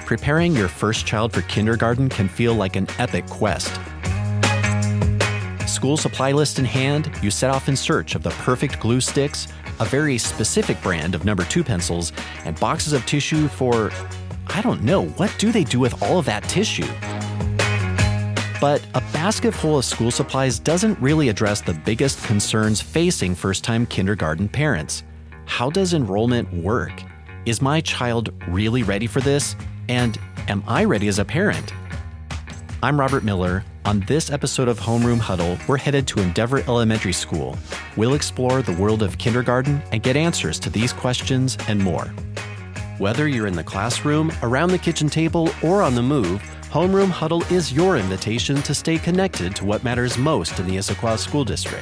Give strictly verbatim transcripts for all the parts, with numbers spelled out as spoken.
preparing your first child for kindergarten can feel like an epic quest. School supply list in hand, you set off in search of the perfect glue sticks, a very specific brand of number two pencils, and boxes of tissue for, I don't know, what do they do with all of that tissue? But a basket full of school supplies doesn't really address the biggest concerns facing first-time kindergarten parents. How does enrollment work? Is my child really ready for this? And am I ready as a parent? I'm Robert Miller. On this episode of Homeroom Huddle, we're headed to Endeavor Elementary School. We'll explore the world of kindergarten and get answers to these questions and more. Whether you're in the classroom, around the kitchen table, or on the move, Homeroom Huddle is your invitation to stay connected to what matters most in the Issaquah School District.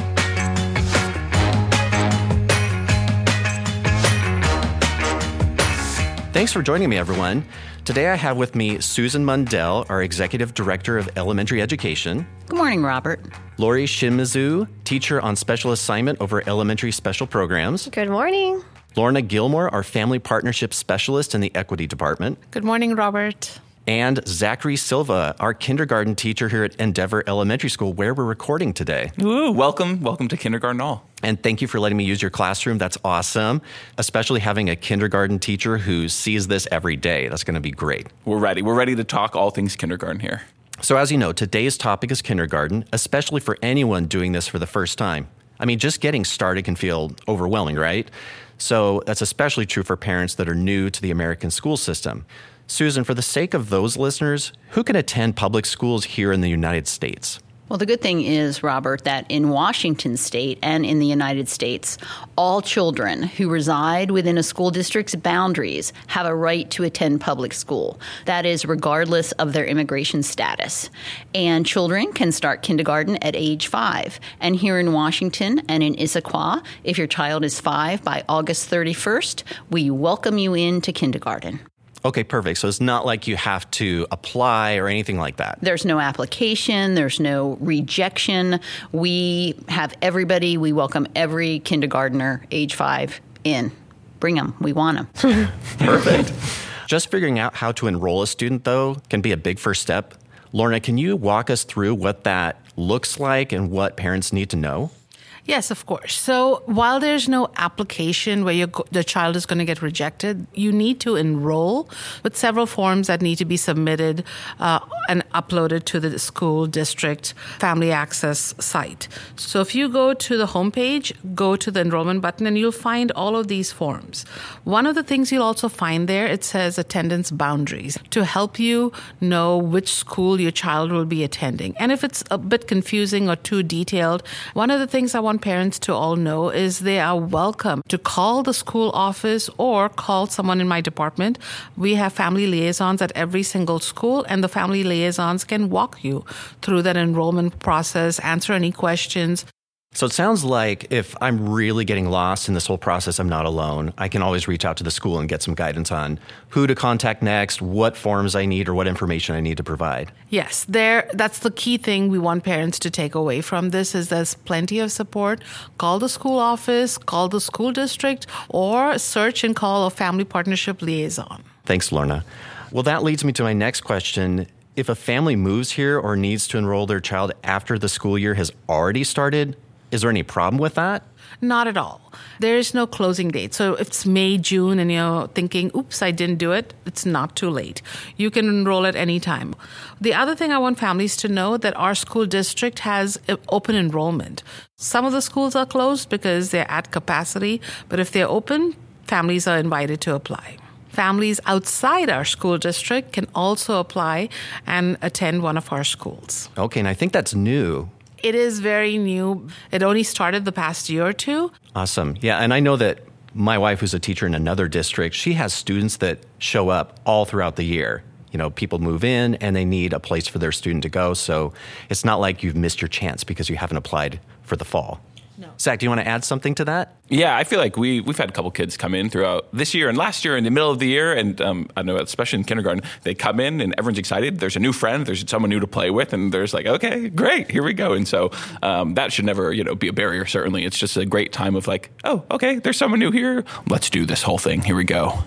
Thanks for joining me, everyone. Today I have with me Susan Mundell, our Executive Director of Elementary Education. Good morning, Robert. Lori Shimizu, Teacher on Special Assignment over Elementary Special Programs. Good morning. Lorna Gilmore, our Family Partnership Specialist in the Equity Department. Good morning, Robert. And Zachary Silva, our kindergarten teacher here at Endeavor Elementary School, where we're recording today. Ooh, welcome. Welcome to Kindergarten All. And thank you for letting me use your classroom. That's awesome, especially having a kindergarten teacher who sees this every day. That's going to be great. We're ready. We're ready to talk all things kindergarten here. So as you know, today's topic is kindergarten, especially for anyone doing this for the first time. I mean, just getting started can feel overwhelming, right? So that's especially true for parents that are new to the American school system. Susan, for the sake of those listeners, who can attend public schools here in the United States? Well, the good thing is, Robert, that in Washington State and in the United States, all children who reside within a school district's boundaries have a right to attend public school. That is regardless of their immigration status. And children can start kindergarten at age five. And here in Washington and in Issaquah, if your child is five by August thirty-first, we welcome you into kindergarten. Okay, perfect. So it's not like you have to apply or anything like that. There's no application. There's no rejection. We have everybody. We welcome every kindergartner age five in. Bring them. We want them. Perfect. Just figuring out how to enroll a student, though, can be a big first step. Lorna, can you walk us through what that looks like and what parents need to know? Yes, of course. So while there's no application where go- the child is going to get rejected, you need to enroll with several forms that need to be submitted uh, and uploaded to the school district family access site. So if you go to the homepage, go to the enrollment button, and you'll find all of these forms. One of the things you'll also find there, it says attendance boundaries to help you know which school your child will be attending. And if it's a bit confusing or too detailed, one of the things I want parents to all know is they are welcome to call the school office or call someone in my department. We have family liaisons at every single school, and the family liaisons can walk you through that enrollment process, answer any questions. So it sounds like if I'm really getting lost in this whole process, I'm not alone. I can always reach out to the school and get some guidance on who to contact next, what forms I need, or what information I need to provide. Yes, there. That's the key thing we want parents to take away from this is there's plenty of support. Call the school office, call the school district, or search and call a family partnership liaison. Thanks, Lorna. Well, that leads me to my next question. If a family moves here or needs to enroll their child after the school year has already started, is there any problem with that? Not at all. There is no closing date. So if it's May, June, and you're thinking, oops, I didn't do it, it's not too late. You can enroll at any time. The other thing I want families to know that our school district has open enrollment. Some of the schools are closed because they're at capacity, but if they're open, families are invited to apply. Families outside our school district can also apply and attend one of our schools. Okay, and I think that's new. It is very new. It only started the past year or two. Awesome. Yeah, and I know that my wife, who's a teacher in another district, she has students that show up all throughout the year. You know, people move in and they need a place for their student to go. So it's not like you've missed your chance because you haven't applied for the fall. No. Zach, do you want to add something to that? Yeah, I feel like we, we've had a couple kids come in throughout this year and last year in the middle of the year. And um, I know, especially in kindergarten, they come in and everyone's excited. There's a new friend. There's someone new to play with. And there's like, okay, great, here we go. And so um, that should never, you know, be a barrier, certainly. It's just a great time of like, oh, okay, there's someone new here. Let's do this whole thing. Here we go.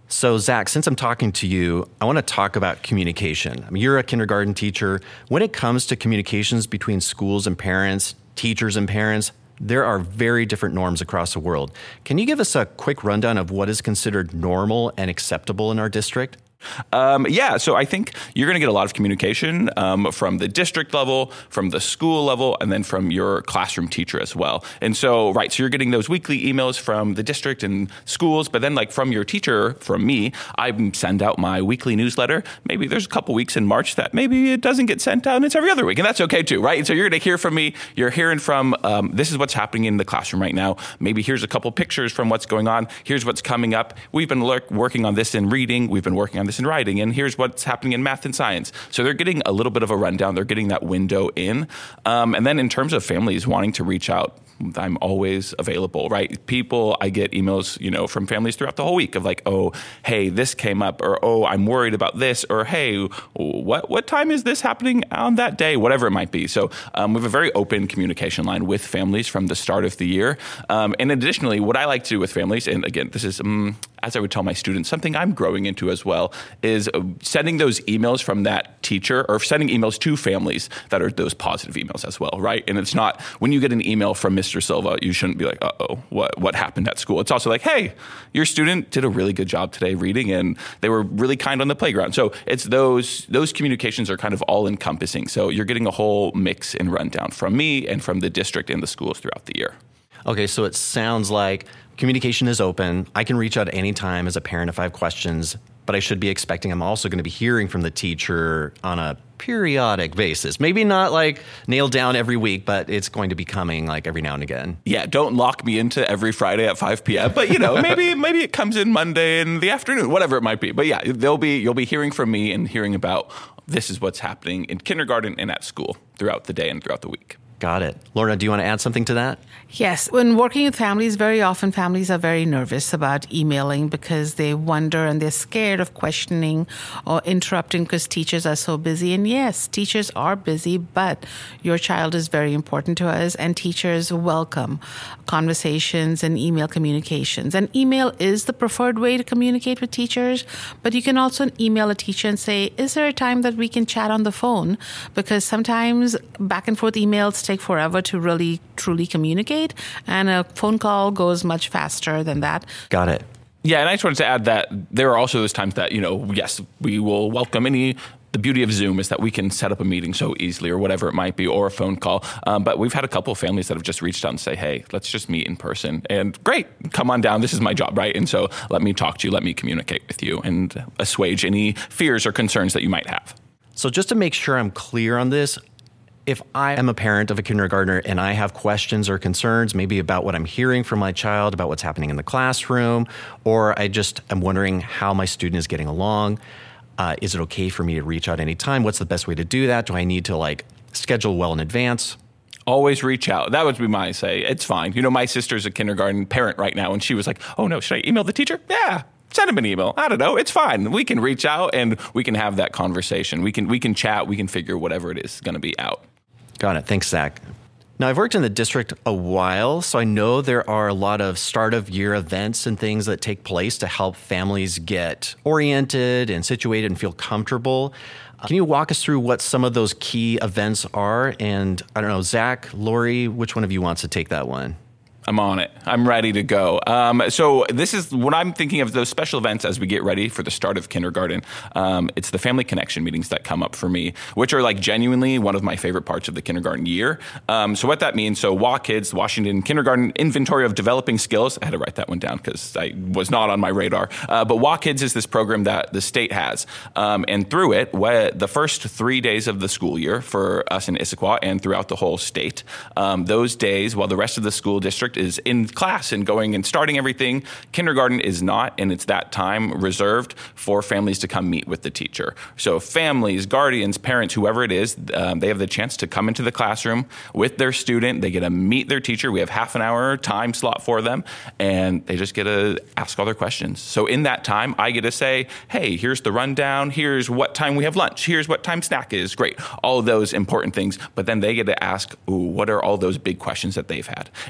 So, Zach, since I'm talking to you, I want to talk about communication. I mean, you're a kindergarten teacher. When it comes to communications between schools and parents, teachers and parents, there are very different norms across the world. Can you give us a quick rundown of what is considered normal and acceptable in our district? Um, yeah, so I think you're going to get a lot of communication um, from the district level, from the school level, and then from your classroom teacher as well. And so, right, so you're getting those weekly emails from the district and schools, but then like from your teacher, from me, I send out my weekly newsletter. Maybe there's a couple weeks in March that maybe it doesn't get sent out and it's every other week, and that's okay too, right? And so you're going to hear from me. You're hearing from, um, this is what's happening in the classroom right now. Maybe here's a couple pictures from what's going on. Here's what's coming up. We've been lurk- working on this in reading. We've been working on this in writing, and here's what's happening in math and science. So they're getting a little bit of a rundown. They're getting that window in. Um, and then in terms of families wanting to reach out, I'm always available, right? People, I get emails, you know, from families throughout the whole week of like, oh, hey, this came up, or oh, I'm worried about this, or hey, what what time is this happening on that day? Whatever it might be. So um, we have a very open communication line with families from the start of the year. Um, and additionally, what I like to do with families, and again, this is um, as I would tell my students, something I'm growing into as well, is sending those emails from that teacher, or sending emails to families that are those positive emails as well, right? And it's not, when you get an email from Mister Silva, you shouldn't be like, uh-oh, what what happened at school? It's also like, hey, your student did a really good job today reading, and they were really kind on the playground. So it's those those communications are kind of all encompassing. So you're getting a whole mix and rundown from me and from the district and the schools throughout the year. Okay, so it sounds like communication is open. I can reach out at any time as a parent if I have questions, but I should be expecting I'm also going to be hearing from the teacher on a periodic basis. Maybe not like nailed down every week, but it's going to be coming like every now and again. Yeah, don't lock me into every Friday at five p.m. But, you know, maybe maybe it comes in Monday in the afternoon, whatever it might be. But yeah, they'll be you'll be hearing from me and hearing about this is what's happening in kindergarten and at school throughout the day and throughout the week. Got it. Lorna, do you want to add something to that? Yes. When working with families, very often families are very nervous about emailing because they wonder and they're scared of questioning or interrupting because teachers are so busy. And yes, teachers are busy, but your child is very important to us, and teachers welcome conversations and email communications. And email is the preferred way to communicate with teachers, but you can also email a teacher and say, is there a time that we can chat on the phone? Because sometimes back and forth emails take forever to really, truly communicate, and a phone call goes much faster than that. Got it. Yeah, and I just wanted to add that there are also those times that, you know, yes, we will welcome any. The beauty of Zoom is that we can set up a meeting so easily, or whatever it might be, or a phone call. Um, but we've had a couple of families that have just reached out and say, hey, let's just meet in person. And great, come on down. This is my job, right? And so let me talk to you. Let me communicate with you and assuage any fears or concerns that you might have. So just to make sure I'm clear on this, if I am a parent of a kindergartner and I have questions or concerns, maybe about what I'm hearing from my child, about what's happening in the classroom, or I just am wondering how my student is getting along, uh, is it okay for me to reach out anytime? What's the best way to do that? Do I need to like schedule well in advance? Always reach out. That would be my say. It's fine. You know, my sister's a kindergarten parent right now, and she was like, oh no, should I email the teacher? Yeah. Send him an email. I don't know. It's fine. We can reach out and we can have that conversation. We can we can chat. We can figure whatever it is going to be out. Got it. Thanks, Zach. Now, I've worked in the district a while, so I know there are a lot of start of year events and things that take place to help families get oriented and situated and feel comfortable. Uh, can you walk us through what some of those key events are? And I don't know, Zach, Lori, which one of you wants to take that one? I'm on it. I'm ready to go. Um, so this is what I'm thinking of, those special events as we get ready for the start of kindergarten. Um, it's the family connection meetings that come up for me, which are like genuinely one of my favorite parts of the kindergarten year. Um, so what that means, so W A Kids, Washington Kindergarten Inventory of Developing Skills. I had to write that one down because I was not on my radar. Uh, but W A Kids is this program that the state has. Um, and through it, what, the first three days of the school year for us in Issaquah and throughout the whole state, um, those days while the rest of the school district is in class and going and starting everything, kindergarten is not, and it's that time reserved for families to come meet with the teacher. So families, guardians, parents, whoever it is, um, they have the chance to come into the classroom with their student. They get to meet their teacher. We have half an hour time slot for them, and they just get to ask all their questions. So in that time, I get to say, hey, here's the rundown. Here's what time we have lunch. Here's what time snack is. Great. All of those important things. But then they get to ask, ooh, what are all those big questions that they've had? And it's this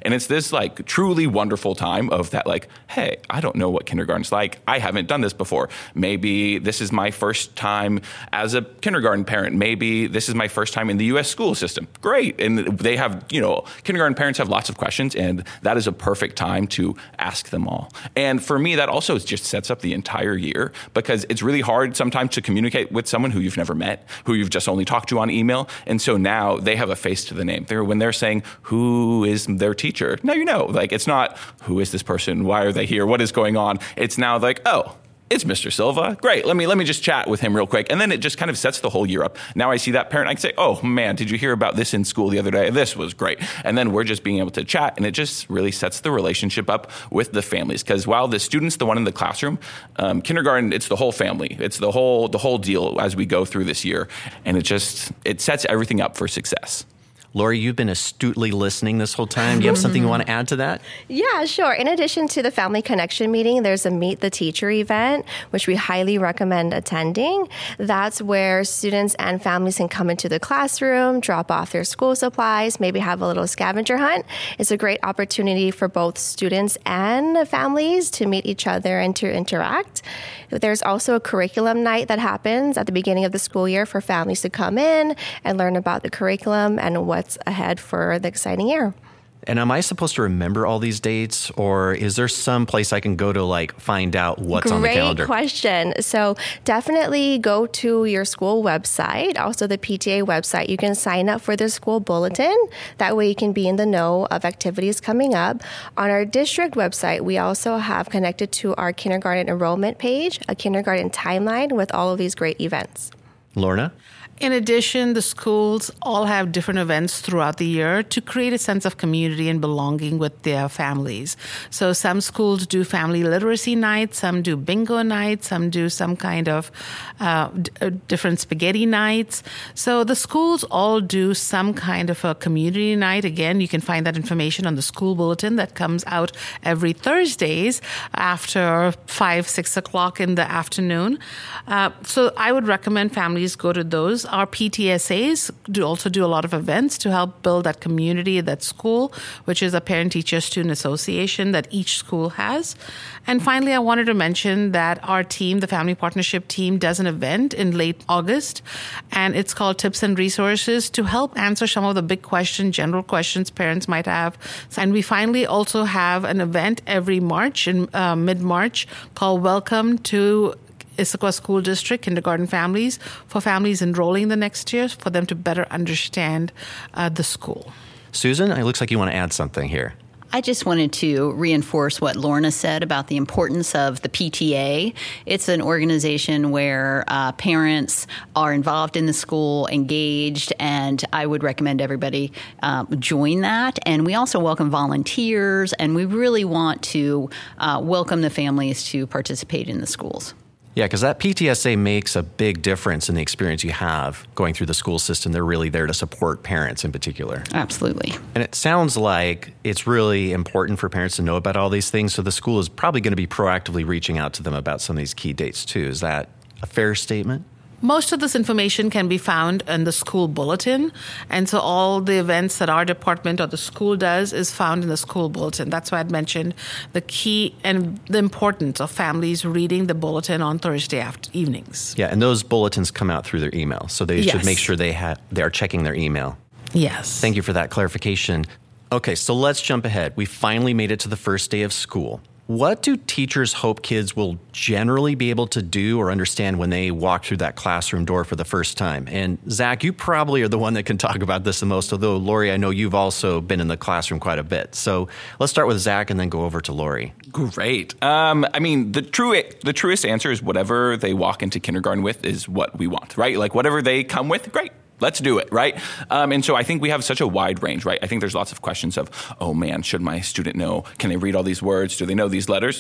this like truly wonderful time of that, like, hey, I don't know what kindergarten's like. I haven't done this before. Maybe this is my first time as a kindergarten parent. Maybe this is my first time in the U S school system. Great. And they have, you know, kindergarten parents have lots of questions, and that is a perfect time to ask them all. And for me, that also just sets up the entire year, because it's really hard sometimes to communicate with someone who you've never met, who you've just only talked to on email. And so now they have a face to the name. They're, when they're saying, who is their teacher? Now you know, like, it's not, who is this person? Why are they here? What is going on? It's now like, oh, it's Mister Silva. Great. Let me let me just chat with him real quick. And then it just kind of sets the whole year up. Now I see that parent, I can say, oh, man, did you hear about this in school the other day? This was great. And then we're just being able to chat, and it just really sets the relationship up with the families. Because while the student's the one in the classroom, um, kindergarten, it's the whole family. It's the whole the whole deal as we go through this year. And it just, it sets everything up for success. Lori, you've been astutely listening this whole time. Do you have something you want to add to that? Yeah, sure. In addition to the Family Connection meeting, there's a Meet the Teacher event, which we highly recommend attending. That's where students and families can come into the classroom, drop off their school supplies, maybe have a little scavenger hunt. It's a great opportunity for both students and families to meet each other and to interact. There's also a curriculum night that happens at the beginning of the school year for families to come in and learn about the curriculum and what's ahead for the exciting year. And am I supposed to remember all these dates, or is there some place I can go to like find out what's Great on the calendar? Great question. So definitely go to your school website, also the P T A website. You can sign up for the school bulletin. That way you can be in the know of activities coming up. On our district website, we also have connected to our kindergarten enrollment page, a kindergarten timeline with all of these great events. Lorna? In addition, the schools all have different events throughout the year to create a sense of community and belonging with their families. So some schools do family literacy nights, some do bingo nights, some do some kind of uh, d- different spaghetti nights. So the schools all do some kind of a community night. Again, you can find that information on the school bulletin that comes out every Thursdays after five, six o'clock in the afternoon. Uh, so I would recommend families go to those. Our P T S As do also do a lot of events to help build that community at that school, which is a parent-teacher-student association that each school has. And finally, I wanted to mention that our team, the Family Partnership team, does an event in late August, and it's called Tips and Resources to help answer some of the big questions, general questions parents might have. And we finally also have an event every March, in uh, mid-March, called Welcome to Issaquah School District Kindergarten Families, for families enrolling the next year, for them to better understand uh, the school. Susan, it looks like you want to add something here. I just wanted to reinforce what Lorna said about the importance of the P T A. It's an organization where uh, parents are involved in the school, engaged, and I would recommend everybody uh, join that. And we also welcome volunteers, and we really want to uh, welcome the families to participate in the schools. Yeah, because that P T S A makes a big difference in the experience you have going through the school system. They're really there to support parents in particular. Absolutely. And it sounds like it's really important for parents to know about all these things, so the school is probably going to be proactively reaching out to them about some of these key dates too. Is that a fair statement? Most of this information can be found in the school bulletin. And so all the events that our department or the school does is found in the school bulletin. That's why I'd mentioned the key and the importance of families reading the bulletin on Thursday after evenings. Yeah, and those bulletins come out through their email. So they Yes. should make sure they, ha- they are checking their email. Yes. Thank you for that clarification. Okay, so let's jump ahead. We finally made it to the first day of school. What do teachers hope kids will generally be able to do or understand when they walk through that classroom door for the first time? And Zach, you probably are the one that can talk about this the most, although Lori, I know you've also been in the classroom quite a bit. So let's start with Zach and then go over to Lori. Great. Um, I mean, the true the truest answer is whatever they walk into kindergarten with is what we want, right? Like whatever they come with, great. Let's do it, right? Um, and so I think we have such a wide range, right? I think there's lots of questions of, oh man, should my student know? Can they read all these words? Do they know these letters?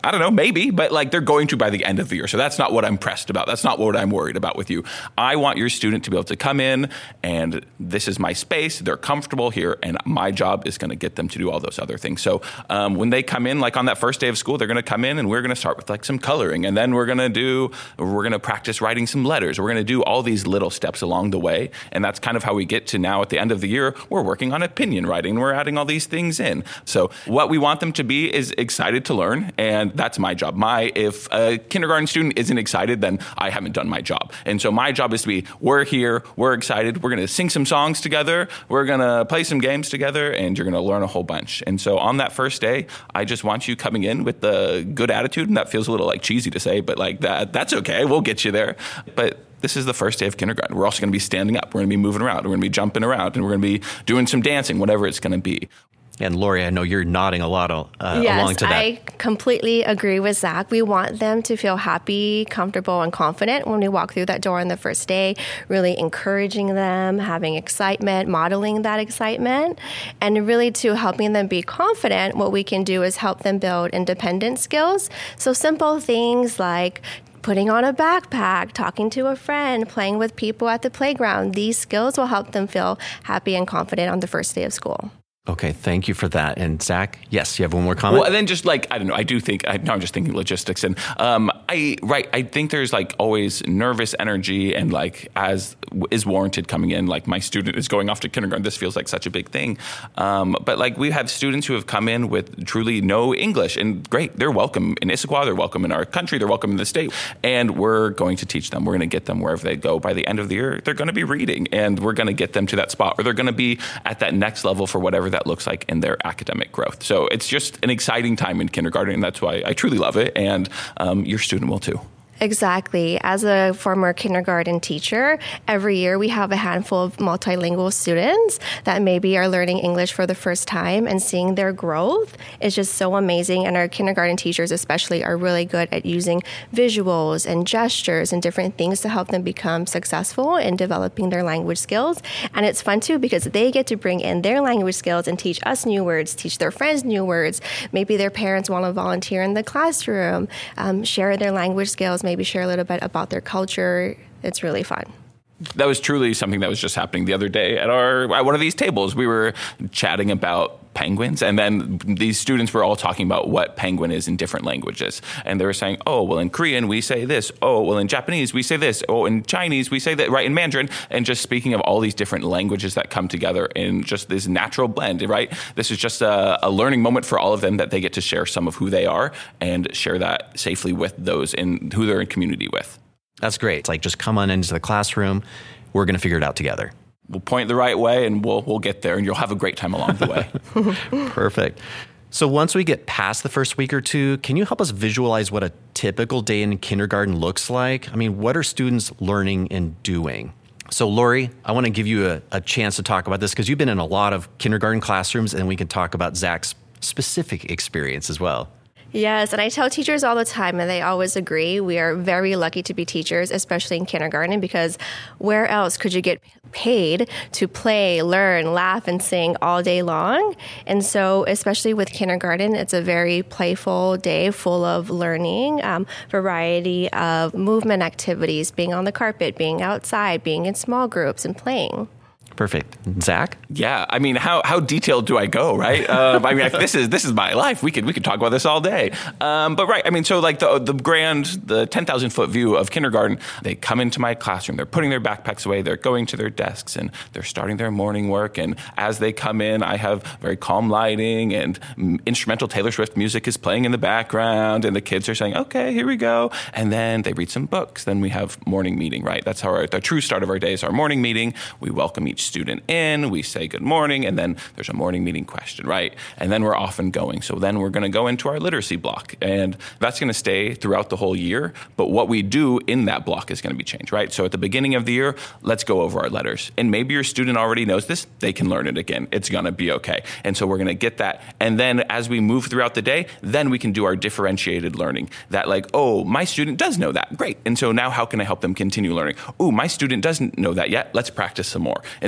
I don't know, maybe, but like they're going to by the end of the year. So that's not what I'm pressed about. That's not what I'm worried about with you. I want your student to be able to come in and this is my space. They're comfortable here. And my job is going to get them to do all those other things. So um, when they come in, like on that first day of school, they're going to come in and we're going to start with like some coloring. And then we're going to do, we're going to practice writing some letters. We're going to do all these little steps along the way. And that's kind of how we get to now at the end of the year, we're working on opinion writing. And we're adding all these things in. So what we want them to be is excited to learn. And that's my job. My, if a kindergarten student isn't excited, then I haven't done my job. And so my job is to be, we're here, we're excited, we're going to sing some songs together, we're going to play some games together, and you're going to learn a whole bunch. And so on that first day, I just want you coming in with the good attitude, and that feels a little like cheesy to say, but like that, that's okay, we'll get you there. But this is the first day of kindergarten. We're also going to be standing up, we're going to be moving around, we're going to be jumping around, and we're going to be doing some dancing, whatever it's going to be. And Lori, I know you're nodding a lot uh, yes, along to that. I completely agree with Zach. We want them to feel happy, comfortable, and confident when we walk through that door on the first day, really encouraging them, having excitement, modeling that excitement, and really to helping them be confident. What we can do is help them build independent skills. So simple things like putting on a backpack, talking to a friend, playing with people at the playground. These skills will help them feel happy and confident on the first day of school. Okay, thank you for that. And Zach, yes, you have one more comment? Well, and then just like, I don't know, I do think, I, now I'm just thinking logistics. And um, I, right, I think there's like always nervous energy and like as is warranted coming in, like my student is going off to kindergarten. This feels like such a big thing. Um, but like we have students who have come in with truly no English and great, they're welcome in Issaquah, they're welcome in our country, they're welcome in the state. And we're going to teach them. We're going to get them wherever they go. By the end of the year, they're going to be reading and we're going to get them to that spot where they're going to be at that next level for whatever that looks like in their academic growth. So it's just an exciting time in kindergarten, and that's why I truly love it, and um, your student will too. Exactly. As a former kindergarten teacher, every year we have a handful of multilingual students that maybe are learning English for the first time, and seeing their growth is just so amazing. And our kindergarten teachers especially are really good at using visuals and gestures and different things to help them become successful in developing their language skills. And it's fun too because they get to bring in their language skills and teach us new words, teach their friends new words. Maybe their parents want to volunteer in the classroom, um, share their language skills, maybe share a little bit about their culture. It's really fun. That was truly something that was just happening the other day at our at one of these tables. We were chatting about penguins, and then these students were all talking about what penguin is in different languages. And they were saying, oh, well, in Korean, we say this. Oh, well, in Japanese, we say this. Oh, in Chinese, we say that, right, in Mandarin. And just speaking of all these different languages that come together in just this natural blend, right? This is just a, a learning moment for all of them that they get to share some of who they are and share that safely with those in who they're in community with. That's great. It's like, just come on into the classroom. We're going to figure it out together. We'll point the right way and we'll we'll get there, and you'll have a great time along the way. Perfect. So once we get past the first week or two, can you help us visualize what a typical day in kindergarten looks like? I mean, what are students learning and doing? So Lori, I want to give you a, a chance to talk about this because you've been in a lot of kindergarten classrooms, and we can talk about Zach's specific experience as well. Yes, and I tell teachers all the time, and they always agree, we are very lucky to be teachers, especially in kindergarten, because where else could you get paid to play, learn, laugh, and sing all day long? And so, especially with kindergarten, it's a very playful day full of learning, um, variety of movement activities, being on the carpet, being outside, being in small groups, and playing. Perfect. Zach? Yeah, I mean, how how detailed do I go, right? Um, I mean, I, this is this is my life. We could we could talk about this all day. Um, but right, I mean, so like the the grand, the ten thousand foot view of kindergarten, they come into my classroom, they're putting their backpacks away, they're going to their desks, and they're starting their morning work. And as they come in, I have very calm lighting, and instrumental Taylor Swift music is playing in the background, and the kids are saying, okay, here we go. And then they read some books. Then we have morning meeting, right? That's how our, the true start of our day is our morning meeting. We welcome each student in, we say good morning, and then there's a morning meeting question, right? And then we're off and going. So then we're going to go into our literacy block, and that's going to stay throughout the whole year. But what we do in that block is going to be changed, right? So at the beginning of the year, let's go over our letters. And maybe your student already knows this. They can learn it again. It's going to be okay. And so we're going to get that. And then as we move throughout the day, then we can do our differentiated learning. That like, oh, my student does know that. Great. And so now how can I help them continue learning? Oh, my student doesn't know that yet. Let's practice some more. And so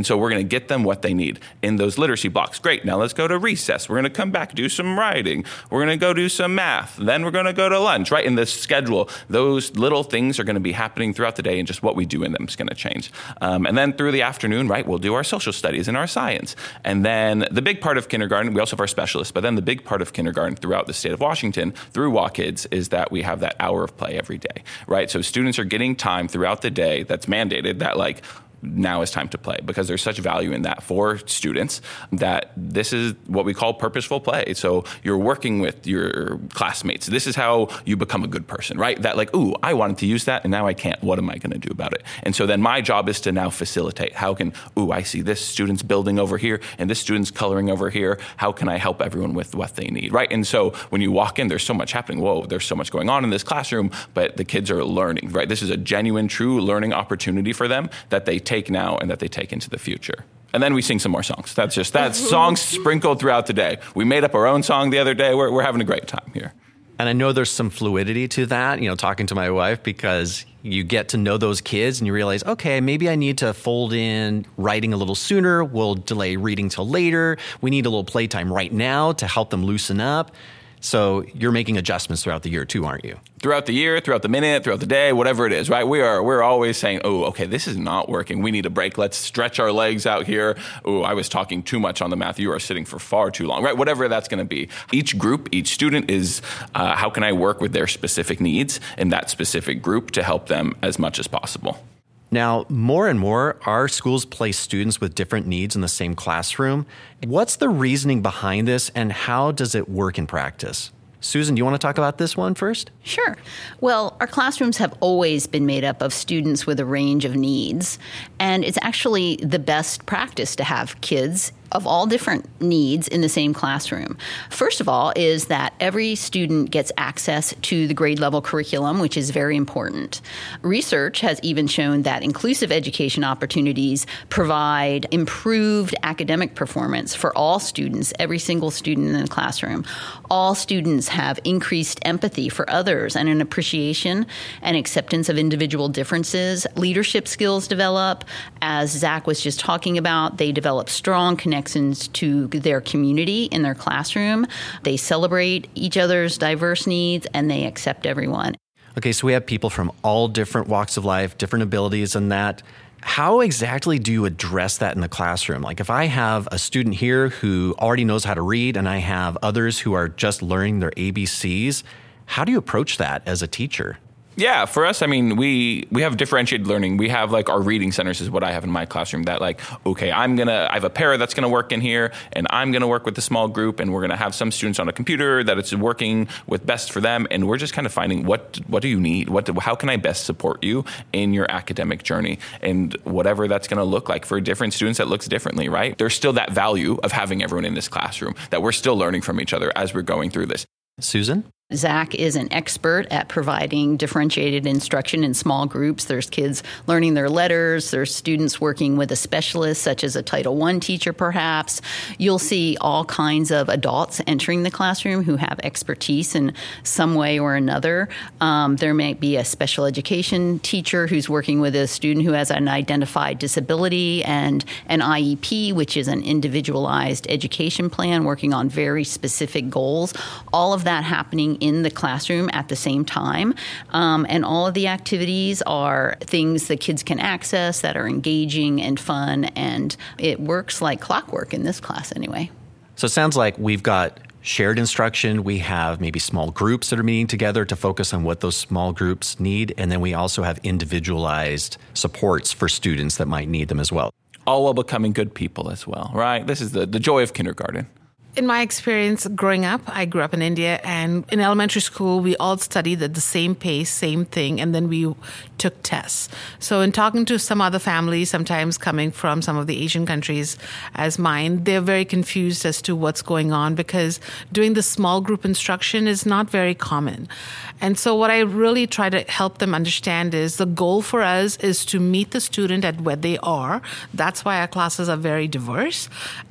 so we're going to get them what they need in those literacy blocks. Great. Now let's go to recess. We're going to come back, do some writing. We're going to go do some math. Then we're going to go to lunch, right? In the schedule, those little things are going to be happening throughout the day, and just what we do in them is going to change. Um, and then through the afternoon, right, we'll do our social studies and our science. And then the big part of kindergarten, we also have our specialists, but then the big part of kindergarten throughout the state of Washington through WaKids is that we have that hour of play every day, right? So students are getting time throughout the day that's mandated that like, now is time to play, because there's such value in that for students that this is what we call purposeful play. So you're working with your classmates. This is how you become a good person, right? That like, ooh, I wanted to use that and now I can't. What am I going to do about it? And so then my job is to now facilitate. How can, ooh, I see this student's building over here and this student's coloring over here. How can I help everyone with what they need, right? And so when you walk in, there's so much happening. Whoa, there's so much going on in this classroom, but the kids are learning, right? This is a genuine, true learning opportunity for them that they take now and that they take into the future. And then we sing some more songs. That's just, that's songs sprinkled throughout the day. We made up our own song the other day. We're, we're having a great time here. And I know there's some fluidity to that, you know, talking to my wife, because you get to know those kids and you realize, okay, maybe I need to fold in writing a little sooner. We'll delay reading till later. We need a little playtime right now to help them loosen up. So you're making adjustments throughout the year too, aren't you? Throughout the year, throughout the minute, throughout the day, whatever it is, right? We are, we're always saying, oh, okay, this is not working. We need a break. Let's stretch our legs out here. Oh, I was talking too much on the math. You are sitting for far too long, right? Whatever that's going to be. Each group, each student is, uh, how can I work with their specific needs in that specific group to help them as much as possible? Now, more and more, our schools place students with different needs in the same classroom. What's the reasoning behind this, and how does it work in practice? Susan, do you want to talk about this one first? Sure. Well, our classrooms have always been made up of students with a range of needs, and it's actually the best practice to have kids of all different needs in the same classroom. First of all is that every student gets access to the grade level curriculum, which is very important. Research has even shown that inclusive education opportunities provide improved academic performance for all students, every single student in the classroom. All students have increased empathy for others and an appreciation and acceptance of individual differences. Leadership skills develop. As Zach was just talking about, they develop strong connections to their community in their classroom. They celebrate each other's diverse needs, and they accept everyone. Okay, so we have people from all different walks of life, different abilities and that. How exactly do you address that in the classroom? Like if I have a student here who already knows how to read and I have others who are just learning their A B Cs, how do you approach that as a teacher? Yeah, for us, I mean, we we have differentiated learning. We have like our reading centers is what I have in my classroom that like, okay, I'm going to, I have a pair that's going to work in here and I'm going to work with the small group and we're going to have some students on a computer that it's working with best for them. And we're just kind of finding what, what do you need? What, do, how can I best support you in your academic journey? And whatever that's going to look like for different students, that looks differently, right? There's still that value of having everyone in this classroom that we're still learning from each other as we're going through this. Susan? Zach is an expert at providing differentiated instruction in small groups. There's kids learning their letters. There's students working with a specialist, such as a Title one teacher, perhaps. You'll see all kinds of adults entering the classroom who have expertise in some way or another. Um, there may be a special education teacher who's working with a student who has an identified disability, and an I E P, which is an individualized education plan, working on very specific goals. All of that happening in the classroom at the same time. Um, and all of the activities are things that kids can access that are engaging and fun. And it works like clockwork in this class anyway. So it sounds like we've got shared instruction. We have maybe small groups that are meeting together to focus on what those small groups need. And then we also have individualized supports for students that might need them as well. All while becoming good people as well, right? This is the, the joy of kindergarten. In my experience growing up, I grew up in India, and in elementary school, we all studied at the same pace, same thing, and then we took tests. So in talking to some other families, sometimes coming from some of the Asian countries as mine, they're very confused as to what's going on because doing the small group instruction is not very common. And so what I really try to help them understand is the goal for us is to meet the student at where they are. That's why our classes are very diverse.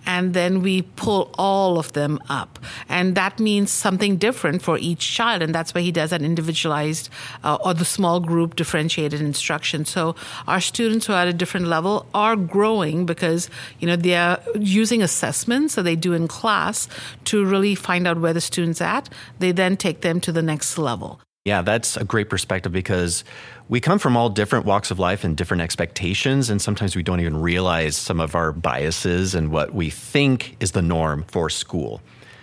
and then we pull all of them up. And that means something different for each child, and that's why he does an individualized uh, or the small group differentiated instruction. So our students who are at a different level are growing because, you know, they are using assessments that they do in class to really find out where the student's at. They then take them to the next level. Yeah, that's a great perspective because we come from all different walks of life and different expectations, and sometimes we don't even realize some of our biases and what we think is the norm for school.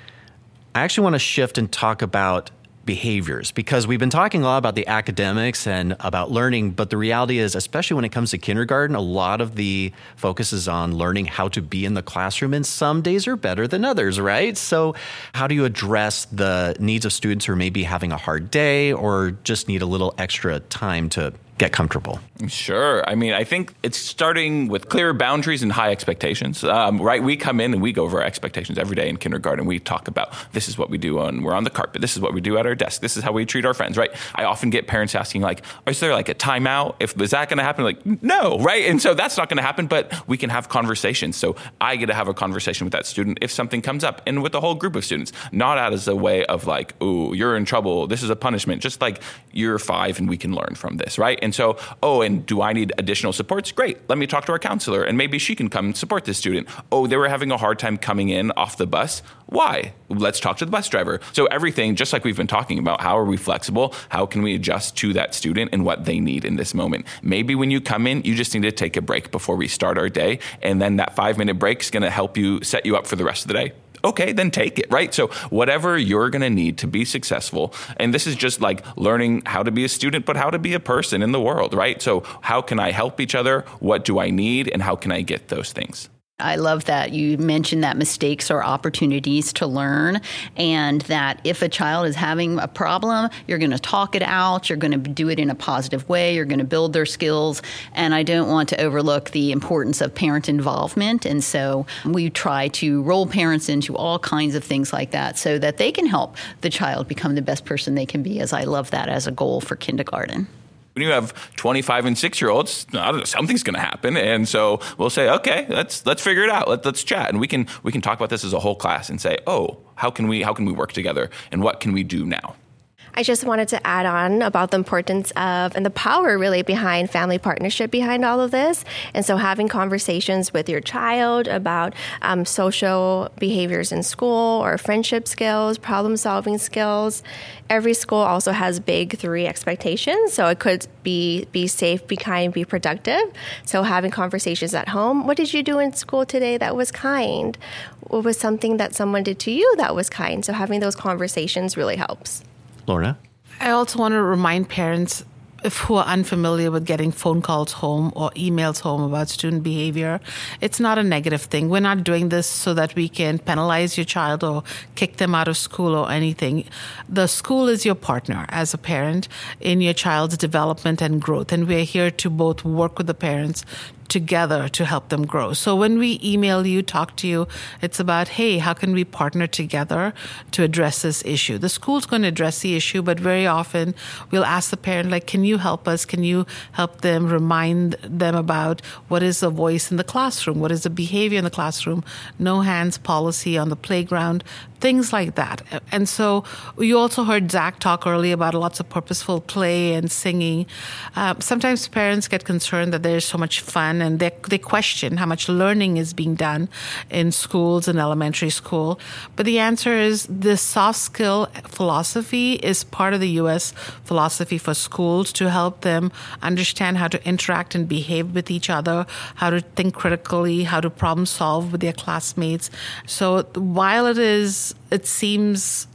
I actually want to shift and talk about behaviors because we've been talking a lot about the academics and about learning, but the reality is, especially when it comes to kindergarten, a lot of the focus is on learning how to be in the classroom, and some days are better than others, right? So how do you address the needs of students who are maybe having a hard day or just need a little extra time to get comfortable? Sure. I mean, I think it's starting with clear boundaries and high expectations, um, right? We come in and we go over our expectations every day in kindergarten. We talk about this is what we do when we're on the carpet. This is what we do at our desk. This is how we treat our friends, right? I often get parents asking like, is there like a timeout? If is that going to happen? Like, no, right? And so that's not going to happen, but we can have conversations. So I get to have a conversation with that student if something comes up, and with the whole group of students, not out as a way of like, ooh, you're in trouble. This is a punishment. Just like you're five and we can learn from this, right? And so, oh, and do I need additional supports? Great. Let me talk to our counselor and maybe she can come and support this student. Oh, they were having a hard time coming in off the bus. Why? Let's talk to the bus driver. So everything, just like we've been talking about, how are we flexible? How can we adjust to that student and what they need in this moment? Maybe when you come in, you just need to take a break before we start our day. And then that five minute break is going to help you set you up for the rest of the day. Okay, then take it, right? So whatever you're going to need to be successful, and this is just like learning how to be a student, but how to be a person in the world, right? So how can I help each other? What do I need? And how can I get those things? I love that you mentioned that mistakes are opportunities to learn, and that if a child is having a problem, you're going to talk it out, you're going to do it in a positive way, you're going to build their skills. And I don't want to overlook the importance of parent involvement. And so we try to roll parents into all kinds of things like that so that they can help the child become the best person they can be, as I love that as a goal for kindergarten. When you have twenty-five and six-year-olds, I don't know, something's going to happen, and so we'll say, okay, let's let's figure it out. Let, let's chat, and we can we can talk about this as a whole class and say, oh, how can we how can we work together, and what can we do now? I just wanted to add on about the importance of and the power really behind family partnership behind all of this. And so having conversations with your child about um, social behaviors in school or friendship skills, problem solving skills. Every school also has big three expectations. So it could be be safe, be kind, be productive. So having conversations at home. What did you do in school today that was kind? What was something that someone did to you that was kind? So having those conversations really helps. Lorna? I also want to remind parents if who are unfamiliar with getting phone calls home or emails home about student behavior, it's not a negative thing. We're not doing this so that we can penalize your child or kick them out of school or anything. The school is your partner as a parent in your child's development and growth, and we're here to both work with the parents together to help them grow. So when we email you, talk to you, it's about, hey, how can we partner together to address this issue? The school's going to address the issue, but very often we'll ask the parent, like, can you help us? Can you help them remind them about what is the voice in the classroom? What is the behavior in the classroom? No hands policy on the playground, things like that. And so you also heard Zach talk earlier about lots of purposeful play and singing. Uh, sometimes parents get concerned that there's so much fun, and they, they question how much learning is being done in schools and elementary school. But the answer is this soft skill philosophy is part of the U S philosophy for schools to help them understand how to interact and behave with each other, how to think critically, how to problem solve with their classmates. So while it is, it seems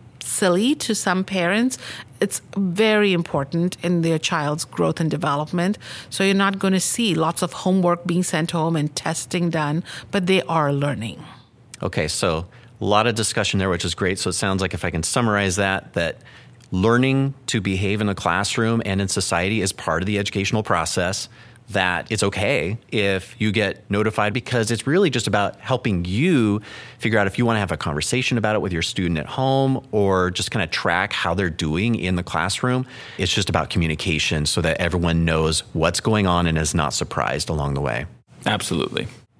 silly to some parents, it's very important in their child's growth and development. So you're not going to see lots of homework being sent home and testing done, but they are learning. Okay, so a lot of discussion there, which is great. So it sounds like if I can summarize that, that learning to behave in the classroom and in society is part of the educational process, that it's okay if you get notified because it's really just about helping you figure out if you want to have a conversation about it with your student at home or just kind of track how they're doing in the classroom. It's just about communication so that everyone knows what's going on and is not surprised along the way. Absolutely.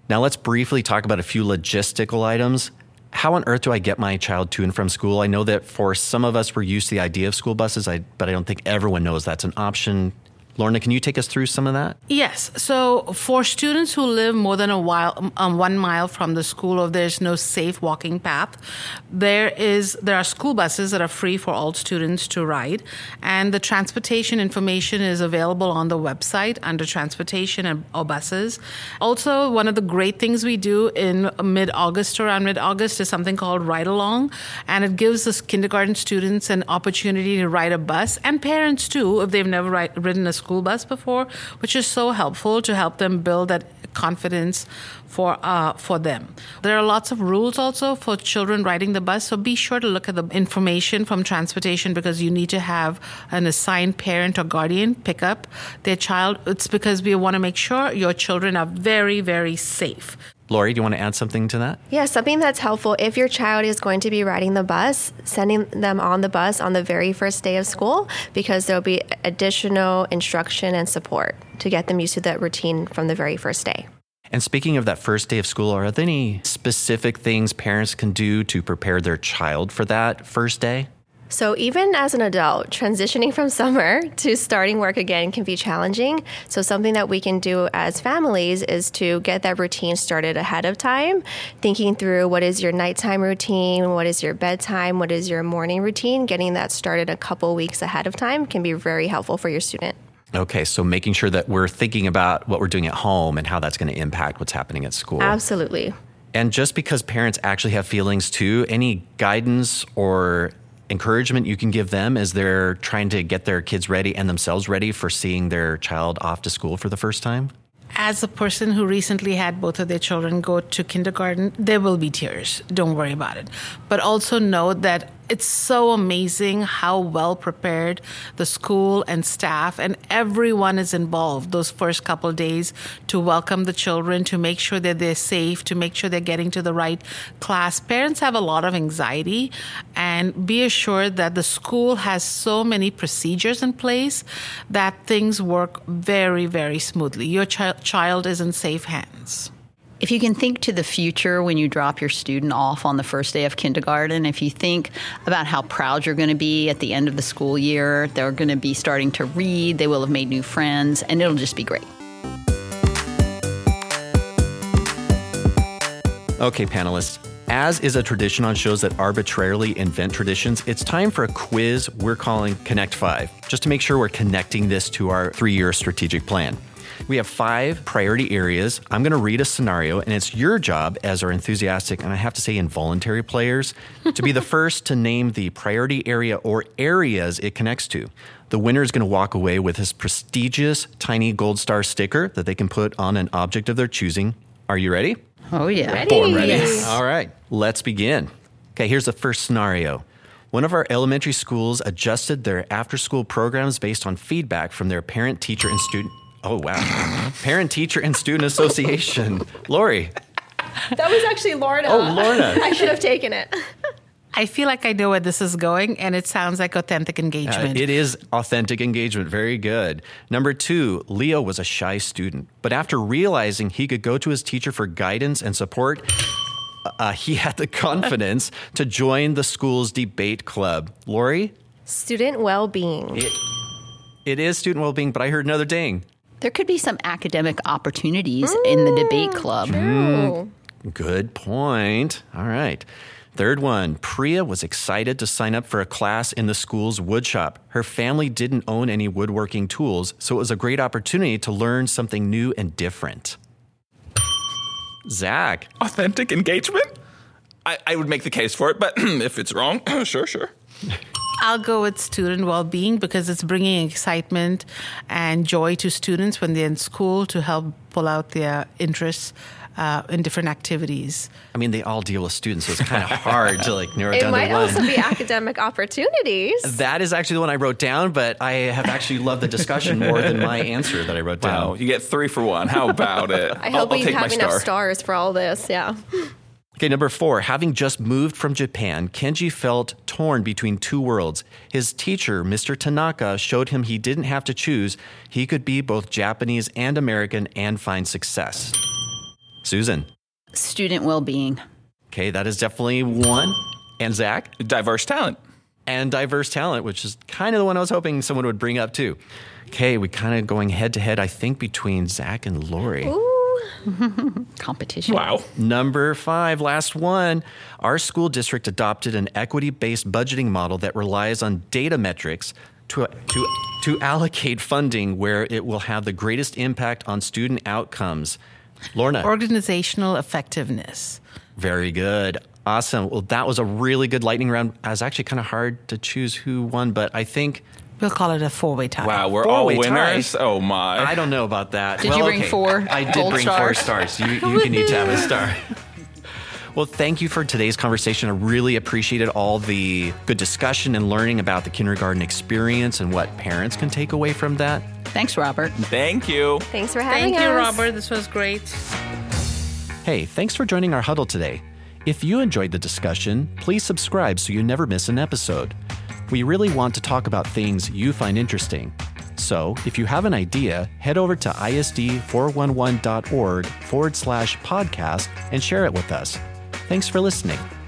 Now let's briefly talk about a few logistical items. How on earth do I get my child to and from school? I know that for some of us, we're used to the idea of school buses, I, but I don't think everyone knows that's an option. Lorna, can you take us through some of that? Yes. So for students who live more than a while, um, one mile from the school, or there's no safe walking path, there is there are school buses that are free for all students to ride, and the transportation information is available on the website under transportation and or buses. Also, one of the great things we do in mid-August, around mid-August, is something called Ride Along, and it gives us kindergarten students an opportunity to ride a bus, and parents too, if they've never ride, ridden a school bus before, which is so helpful to help them build that confidence for uh, for them. There are lots of rules also for children riding the bus, so be sure to look at the information from transportation, because you need to have an assigned parent or guardian pick up their child. It's because we want to make sure your children are very, very safe. Lori, do you want to add something to that? Yeah, something that's helpful if your child is going to be riding the bus, sending them on the bus on the very first day of school, because there'll be additional instruction and support to get them used to that routine from the very first day. And speaking of that first day of school, are there any specific things parents can do to prepare their child for that first day? So even as an adult, transitioning from summer to starting work again can be challenging. So something that we can do as families is to get that routine started ahead of time, thinking through what is your nighttime routine, what is your bedtime, what is your morning routine. Getting that started a couple weeks ahead of time can be very helpful for your student. Okay, so making sure that we're thinking about what we're doing at home and how that's going to impact what's happening at school. Absolutely. And just because parents actually have feelings too, any guidance or encouragement you can give them as they're trying to get their kids ready and themselves ready for seeing their child off to school for the first time? As a person who recently had both of their children go to kindergarten, there will be tears. Don't worry about it. But also know that it's so amazing how well prepared the school and staff and everyone is involved those first couple of days to welcome the children, to make sure that they're safe, to make sure they're getting to the right class. Parents have a lot of anxiety, and be assured that the school has so many procedures in place that things work very, very smoothly. Your chi- child is in safe hands. If you can think to the future when you drop your student off on the first day of kindergarten, if you think about how proud you're going to be at the end of the school year, they're going to be starting to read, they will have made new friends, and it'll just be great. Okay, panelists, as is a tradition on shows that arbitrarily invent traditions, it's time for a quiz we're calling Connect Five, just to make sure we're connecting this to our three-year strategic plan. We have five priority areas. I'm going to read a scenario, and it's your job as our enthusiastic, and I have to say involuntary players, to be the first to name the priority area or areas it connects to. The winner is going to walk away with this prestigious tiny gold star sticker that they can put on an object of their choosing. Are you ready? Oh, yeah. Ready. Born ready. Yes. All right, let's begin. Okay, here's the first scenario. One of our elementary schools adjusted their after-school programs based on feedback from their parent, teacher, and student... Oh, wow. Parent, Teacher, and Student Association. Lori. That was actually Lorna. Oh, Lorna. I should have taken it. I feel like I know where this is going, and it sounds like authentic engagement. Uh, it is authentic engagement. Very good. Number two, Leo was a shy student, but after realizing he could go to his teacher for guidance and support, uh, he had the confidence to join the school's debate club. Lori? Student well-being. It, it is student well-being, but I heard another ding. There could be some academic opportunities mm, in the debate club. True. Mm, good point. All right. Third one, Priya was excited to sign up for a class in the school's woodshop. Her family didn't own any woodworking tools, so it was a great opportunity to learn something new and different. Zach. Authentic engagement? I, I would make the case for it, but if it's wrong, sure, sure. I'll go with student well-being because it's bringing excitement and joy to students when they're in school to help pull out their interests uh, in different activities. I mean, they all deal with students, so it's kind of hard to like narrow it It down might to one. also be academic opportunities. That is actually the one I wrote down, but I have actually loved the discussion more than my answer that I wrote down. Wow, you get three for one. How about it? I I'll, hope I'll we take my have enough star. stars for all this, yeah. Okay, number four, having just moved from Japan, Kenji felt torn between two worlds. His teacher, Mister Tanaka, showed him he didn't have to choose. He could be both Japanese and American and find success. Susan. Student well-being. Okay, that is definitely one. And Zach? Diverse talent. And diverse talent, which is kind of the one I was hoping someone would bring up too. Okay, we kind of going head to head, I think, between Zach and Lori. Ooh. Competition. Wow. Number five, last one. Our school district adopted an equity-based budgeting model that relies on data metrics to, to, to allocate funding where it will have the greatest impact on student outcomes. Lorna. Organizational effectiveness. Very good. Awesome. Well, that was a really good lightning round. It was actually kind of hard to choose who won, but I think... We'll call it a four-way tie. Wow, we're Four-way all winners? tie. Oh, my. I don't know about that. Did well, you bring okay. four I did gold bring four stars? stars. You, you can each have a star. Well, thank you for today's conversation. I really appreciated all the good discussion and learning about the kindergarten experience and what parents can take away from that. Thanks, Robert. Thank you. Thanks for having Thank us. you, Robert. This was great. Hey, thanks for joining our huddle today. If you enjoyed the discussion, please subscribe so you never miss an episode. We really want to talk about things you find interesting. So if you have an idea, head over to isd411.org forward slash podcast and share it with us. Thanks for listening.